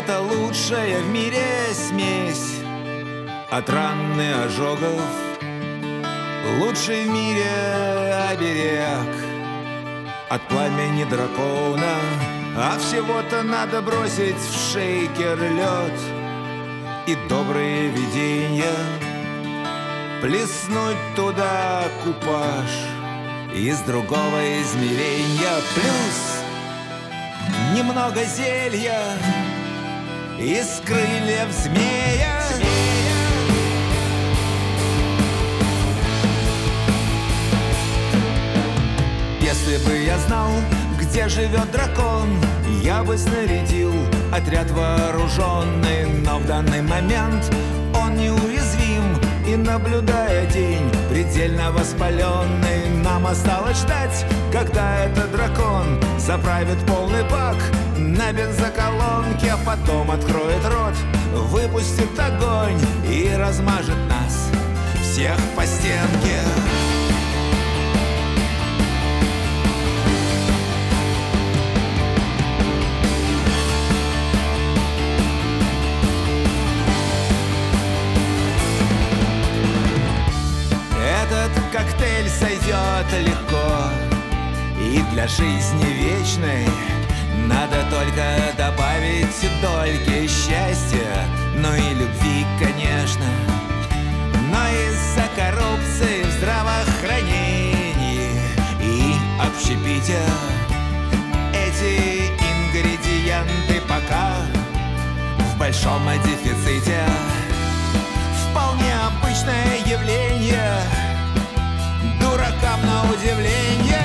Это лучшая в мире смесь от ран и ожогов, лучший в мире оберег от пламени дракона. А всего-то надо бросить в шейкер лед и добрые видения, плеснуть туда купаж из другого измерения, плюс немного зелья из крыльев змея. Если бы я знал, где живет дракон, я бы снарядил отряд вооруженный. Но в данный момент он неуязвим, и, наблюдая день предельно воспаленный, нам осталось ждать, когда этот дракон заправит полный бак на бензоколонке, а потом откроет рот, выпустит огонь и размажет нас всех по стенке. Коктейль сойдет легко, и для жизни вечной надо только добавить дольки счастья, ну и любви, конечно. Но из-за коррупции в здравоохранении и общепите эти ингредиенты пока в большом дефиците. Вполне обычное явление, дуракам на удивление.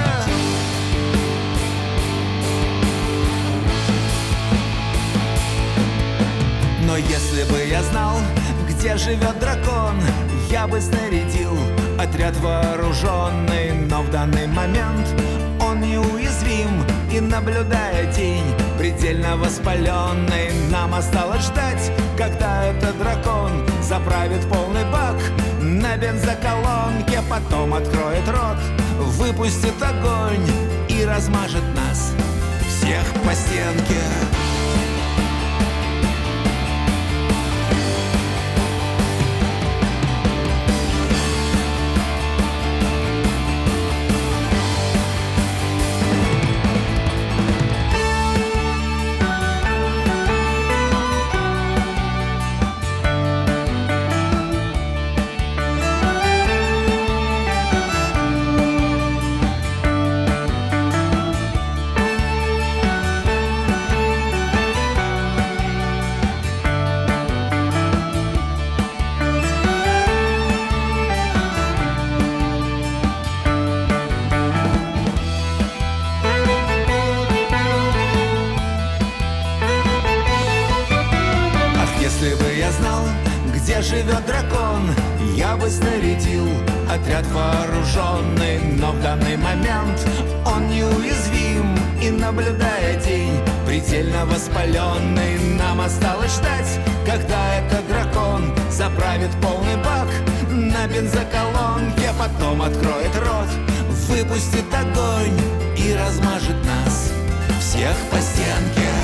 Но если бы я знал, где живет дракон, я бы снарядил отряд вооруженный. Но в данный момент он неуязвим, и, наблюдая день предельно воспаленный, нам осталось ждать, когда этот дракон заправит полный бак на бензоколонке, потом откроет рот, выпустит огонь и размажет нас всех по стенке. Если бы я знал, где живет дракон, я бы снарядил отряд вооруженный. Но в данный момент он неуязвим, и, наблюдая день предельно воспаленный, нам осталось ждать, когда этот дракон заправит полный бак на бензоколонке, потом откроет рот, выпустит огонь и размажет нас всех по стенке.